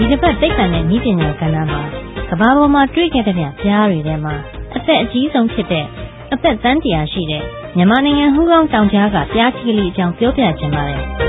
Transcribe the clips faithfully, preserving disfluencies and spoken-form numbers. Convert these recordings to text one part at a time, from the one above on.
တစ်ပတ်သိပ္ပံနဲ့နည်းပညာကဏ္ဍမှာကမ္ဘာပေါ်မှာတွေ့ခဲ့တဲ့ပြားတွေထဲမှာအသက်အကြီးဆုံးဖြစ်တဲ့အသက်သန်းတရာရှိတဲ့မြန်မာနိုင်ငံဟူးကောင်းတောင်ကြားကပြားခီးလေးအကြောင်းပြောပြချင်ပါတယ်။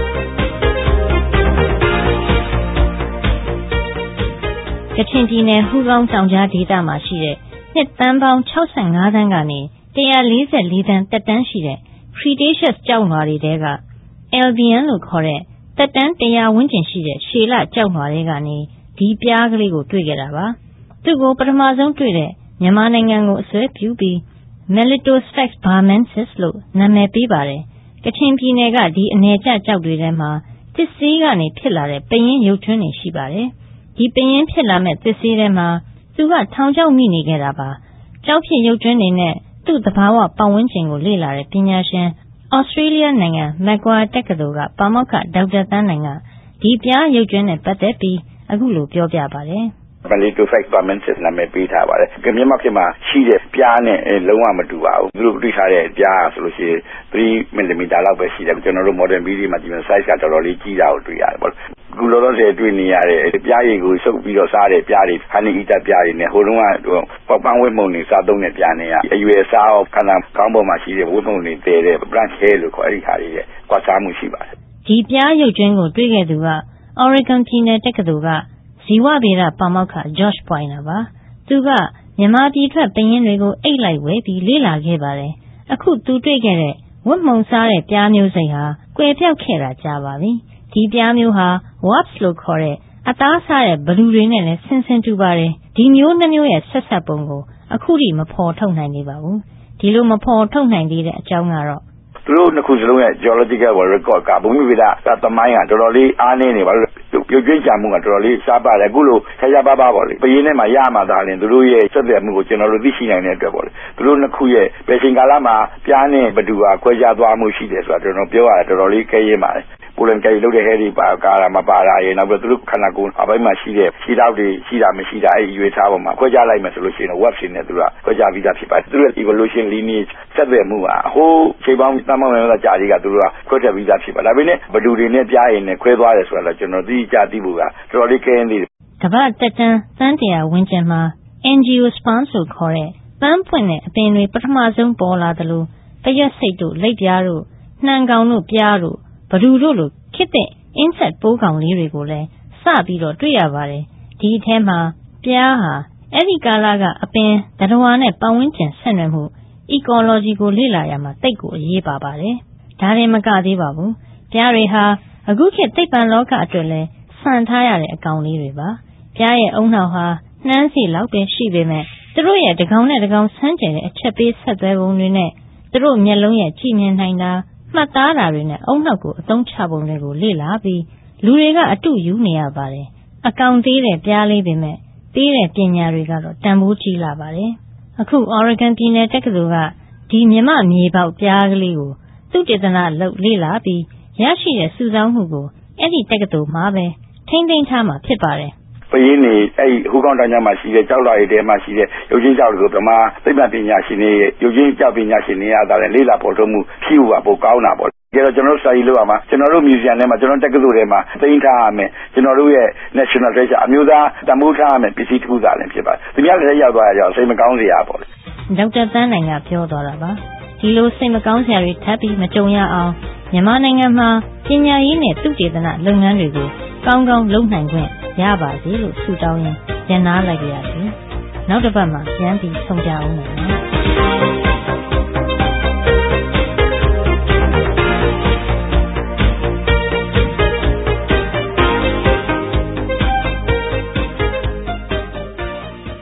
ကချင်ပြည်နယ်ဟူးကောင်းတောင်ကြားဒေသမှာရှိတဲ့နှစ်သန်းပေါင်း၆၅သန်းကနေ၁၄၄သန်းသက်တမ်းရှိတဲ့ Cretaceous ကျောက်လွှာတွေထဲက Albian လို့ခေါ်တဲ့သက်တမ်းတရာဝန်းကျင်ရှိတဲ့ရှည်လကျောက်လွှာတွေကနေဒီပြားကလေးကိုတွေ့ခဲ့တာပါ။သူ့ကိုပထမဆုံးတွေ့တဲ့မြန်မာနိုင်ငံကိုအစွဲပြုပြီး Melitostacks burmensis လို့နာမည်ပေးပါတယ်။ကချင်ပြည်နယ်ကဒီအနယ်ကျကျောက်တွေထဲမှာသစ်စေးကနေဖြစ်လာတဲ့ပယင်းရုပ်ကြွင်းတွေရှိပါတယ်။ဒီပယင်းဖြစ်လာမဲ့သစ်စေးထဲမှာသူကထောင်ချောက်မိနေခဲ့တာပါ။ကျောက်ဖြစ်ရုပ်ကြွင်းတွေနဲ့သူ့သဘာဝပတ်ဝန်းကျင်ကိုလေ့လာတဲ့ပညာရှင်Australia နိုင်ငံ Macquarie တက္ကသိုလ်ကပါမောက္ခဒေါက်တာသန်းနိုင်ကဒီပြားရုပ်ကြွင်းနဲ့ပတ်သက်ပြီးအခုလိုပြောပြပါတယ်။ Melitostacks burmensis နာမည်ပေးထားပါတယ်။မြန်မာပြည်မှာရှိတဲ့ပြားနဲ့လုံးဝမတူပါဘူး။သူတို့တွေ့ထားတဲ့ပြားဆိုလို့ရှိရင်three millimeters လောက်ပဲရှိတယ်။ကျွန်တော်တို့ modern video မှာဒီလို size ကတော်တော်လေးကြီးတာကိုတွေ့ရတယ်ပေါ့။အခုလောလောဆယ်တွေ့နေရတဲ့ပြားရည်ကိုစုပ်ပြီးတော့စားတဲ့ပြားတွေ honey eater ပြားတွေနဲ့ဟိုတုန်းကပပန်းဝတ်မှုန်တွေစားသုံးတဲ့ပြားတွေကအရွယ်အစားခန္ဓာကောင်းပေါ်မှာရှိတဲ့ဝတ်မှုန်တွေတည်တဲ့ branch hair လို့ခေါ်အဲ့ဒီခါတွေရဲ့ကွာခြားမှုရှိပါတယ်။ဒီပြားရုပ်ကြွင်းကိုတွေ့ခဲ့သူက Oregon ပြည်နယ်တက္ကသိုလ်ကဇီဝဗေဒပါမောက္ခ Josh Poyner ပါ။သူကမြန်မာပြည်ထွက်ပယင်းတွေကိုအိတ်လိုက်ဝဲပြီးလေ့လာခဲ့ပါတယ်။အခုသူတွေ့ခဲ့တဲ့ဝတ်မှုန်စားတဲ့ပြားမျိုးစိတ်ဟာကွယ်ပြောက်ခဲ့တာကြာပါပြီ။ဒီပြားမျိုးဟာ wasp လို့ခေါ်တဲ့အသားစားတဲ့ဘလူတွေနဲ့လည်းဆင်ဆင်တူပါတယ်။ဒီမျိုးနှမျိုးရဲ့ဆက်ဆက်ပုံကိုအခုထိမဖော်ထုတ်နိုင်သေးပါဘူး။ဒီလိုမဖော်ထုတ်နိုင်သေးတဲ့အကြောင်းကတော့သူတို့နှစ်ခုစလုံးရဲ့ geological record ကဘုံဗေဒသမိုင်းကတော်တော်လေးအားနည်းနေပါလို့ပြုတ်ကျွင်းကြမှုကတော်တော်လေးစားပါတယ်အခုလိုဆရာပါပါပေါ့လေပရင်းထဲမှာရမှာသာရင်သူတို့ရဲ့ဆက်သွယ်မှုကိုကျွန်တော်တို့သိရှိနိုင်တဲ့အတွက်ပေါ့လေသူတို့နှစ်ခုရဲ့ဘယ်ချိန်ကာလမှာပြားနဲ့ဘဒူဟာခွဲခြားသွားမှုရှိတယ်ဆိုတာကျွန်တော်ပြောရတာတော်တော်လေးခဲရင်ပါတယ်ပိုလန်ကြိုက်လို့တဲ့ဟဲဒီပါကာရာမပါတာရေနောက်ပြီးသူတို့ခန္ဓာကိုယ်အပိုင်းမှာရှိတဲ့ခြေထောက်တွေရှိတာမရှိတာအဲ့ရွေးထားပေါ်မှာခွဲခြားလိုက်မယ်ဆိုလို့ရှိရင် web ရှင်နဲ့သူကခွဲခြားပြီးသားဖြစ်ပါတယ်သူတို့ evolution lineage ဆက်သွယ်မှုဟာဟိုးချိန်ပေါင်းတမ်းပေါင်းများကြာကြီးကသူတို့ကခွဲထွက်ပြီးသားဖြစ်ပါဒါပေမဲ့ဘဒူတွေနဲ့ပြားရည်နဲ့ခွဲသွားတယ်ဆိုတာတော့ကျွန်တော်သိကြသိဖို့ကတော်တော်လေးခဲရင်သေးတယ်ကမ္ဘာတက်တန်းသန်းတရာဝန်းကျင်မှာ angiosperms လို့ခေါ်တဲ့ပန်းပွင့်တဲ့အပင်တွေပထမဆုံးပေါ်လာတယ်လို့တရက်စိတ်တို့လက်ပြားတို့နှံကောင်တို့ပြားတို့ဘဒူတို့လိုခေတ်သစ် insect ပိုးကောင်လေးတွေကိုလည်းစပြီးတော့တွေ့ရပါတယ်ဒီအထဲမှာပြားဟာအဲ့ဒီကာလကအပင်သတ္တဝါနဲ့ပတ်ဝန်းကျင်ဆက်နွယ်မှု ecology ကိုလေ့လာရမှာတိတ်ကိုအရေးပါပါတယ်ဒါရင်မကသေးပါဘူးပြားတွေဟာအခုခေတ်သိပ္ပံလောကအတွက်လည်းစံထားရတဲ့အကောင်လေးတွေပါပြားရဲ့အုံနောက်ဟာနှမ်းစီလောက်ပဲရှိပေမဲ့သူတို့ရဲ့တကောင်နဲ့တကောင်ဆန်းကျင်တဲ့အချက်ပေးဆက်သွဲပုံတွေနဲ့သူတို့မျက်လုံးရဲ့ကြည့်မြင်နိုင်တာမှတ်သားတာတွေနဲ့အုံနောက်ကိုအသုံးချပုံတွေကိုလေ့လာပြီးလူတွေကအတုယူနေရပါတယ်အကောင်သေးတဲ့ပြားလေးပေမဲ့သေးတဲ့ပညာတွေကတော့တန်ဖိုးကြီးလာပါတယ်အခု Oregon ပြည်နယ်တက္ကသိုလ်ကဒီမြမမြေပေါက်ပြားကလေးကိုသုတေသနလုပ်လေ့လာပြီးရရှိတဲ့စုဆောင်းမှုကိုအဲ့ဒီတက္ကသိုလ်မှာပဲထိန်းသိမ်းထားမှာဖြစ်ပါတယ်ပရင်းနေအဲ့ဟူးကောင်းတောင်ကြားမှာရှိတဲ့ကျောက်လွှာတွေထဲမှာရှိတဲ့ရုပ်ချင်းကျောက်တွေကိုဗမာသိပ္ပံပညာရှင်တွေရုပ်ချင်းကျောက်ပညာရှင်တွေအားသာတဲ့လေ့လာပေါ်ထုတ်မှုဖြည့်ဖို့ကပိုကောင်းတာပေါ့ကြတော့ကျွန်တော်တို့ study လုပ်ရမှာကျွန်တော်တို့ museum ထဲမှာကျွန်တော်တက္ကသိုလ်ထဲမှာသိမ်းထားရမယ်ကျွန်တော်တို့ရဲ့ national treasure အမျိုးသားတမိုးထားရမယ်ပစ္စည်းတစ်ခုသာလည်းဖြစ်ပါတယ်သူများလည်းရောက်သွားကြအောင်စိတ်မကောင်းစရာပေါ့ဒေါက်တာသန်းနိုင်ကပြောသွားတာပါဒီလိုစိတ်မကောင်းစရာတွေထပ်ပြီးမကြုံရအောင်မြန်မာနိုင်ငံမှာပညာရေးနဲ့သုတေသနလုပ်ငန်းတွေကိုကောင်းကောင်းလုပ်နိုင်ခွင့်ရပါစေလို့ဆုတောင်းရင်းညနာလိုက်ကြရစီနောက်တစ်ပတ်မှာပြန်ပြီးဆုံကြအောင်ပါ